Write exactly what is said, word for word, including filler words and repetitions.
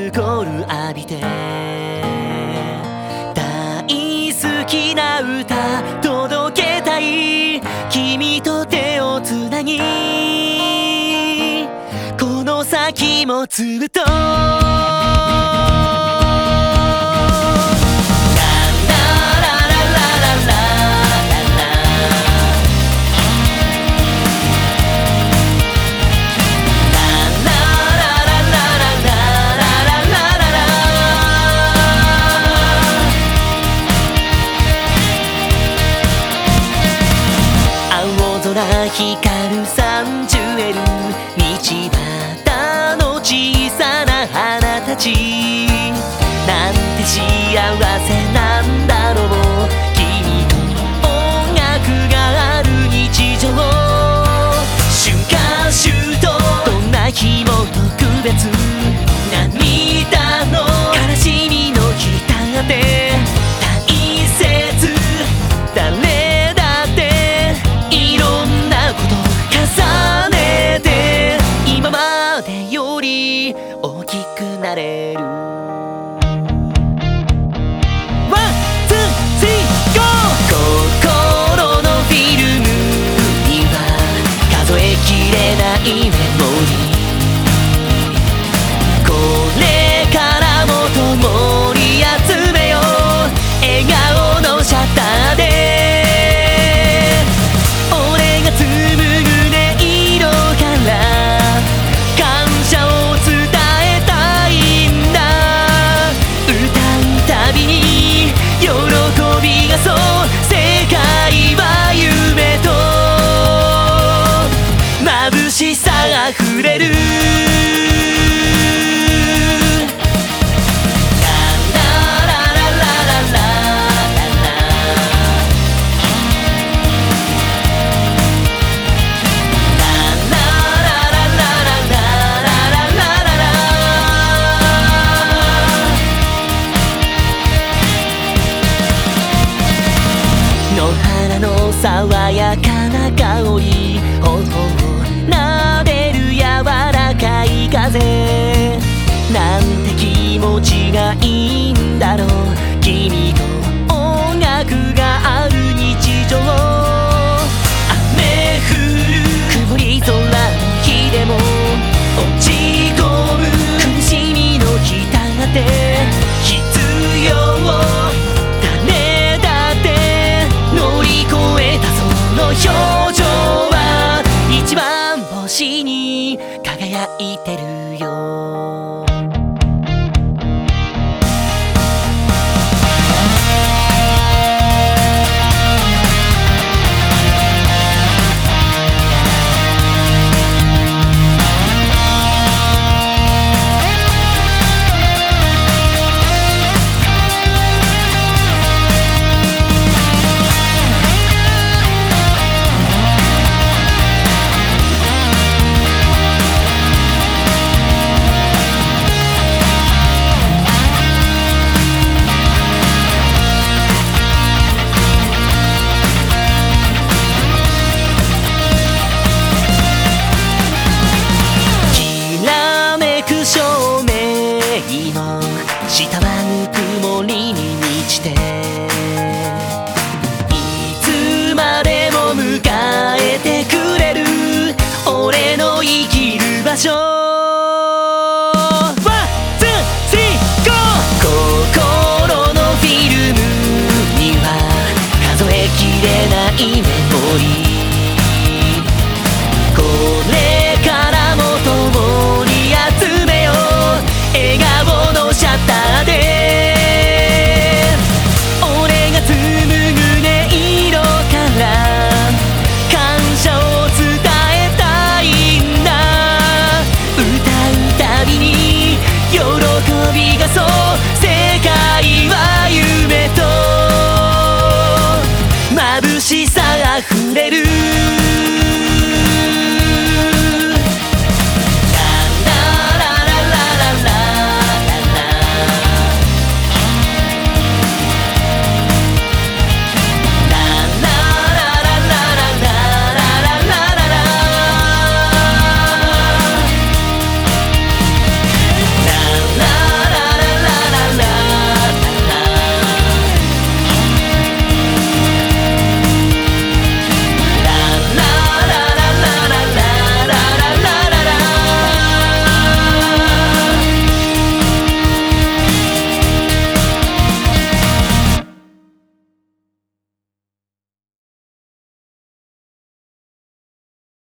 ルコール浴びて大好きな歌届けたい君と手をつなぎこの先もずっと光るサンジュエル道端の小さな花たちなんて幸せなんだろう君と音楽がある日常瞬間シュートどんな日も特別涙の悲しみの日だって大切誰だっていろんなこと重ねて今までより大きくなれる心のフィルムには数えきれないメモリーこれからも共に集めよう笑顔のシャッターで俺が紡ぐ音色から感謝を伝えたいんだ歌うたびに喜びがそう世界は夢と眩しさあふれる野原の爽やかな香り頬を撫でる柔らかい風なんて気持ちがいいんだろう君と音楽がある日常雨降る曇り空の日でも落ち込む苦しみの日だって必要表情は一番星に輝いてるよ下はぬくもりに満ちていつまでも迎えてくれる俺の生きる場所